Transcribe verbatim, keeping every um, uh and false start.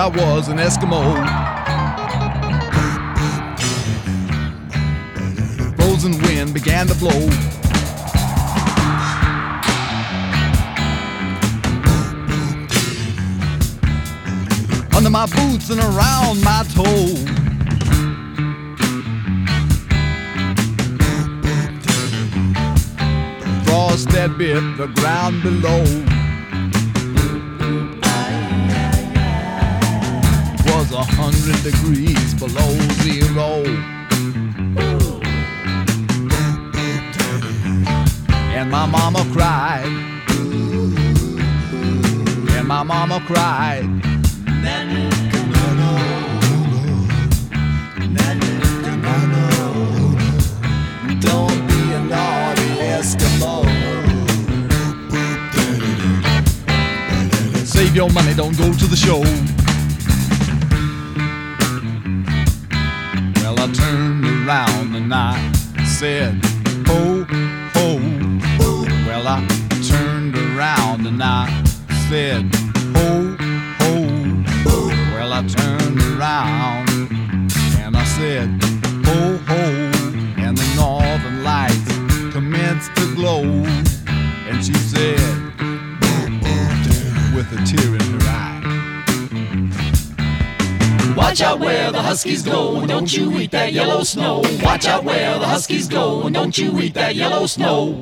I was an Eskimo. Frozen wind began to blow. Under my boots and around my toe. Frost that bit the ground below. Was a hundred degrees below zero. And my mama cried. And my mama cried. Don't be a naughty Eskimo. Save your money, don't go to the show. Well, I turned around and I said, ho, ho. Well, I turned around and I said, ho, ho. Well, I turned around and I said, ho, ho. And the northern lights commenced to glow. And she said, with a tear in her eye, watch out where the huskies go, and don't you eat that yellow snow. Watch out where the huskies go, and don't you eat that yellow snow.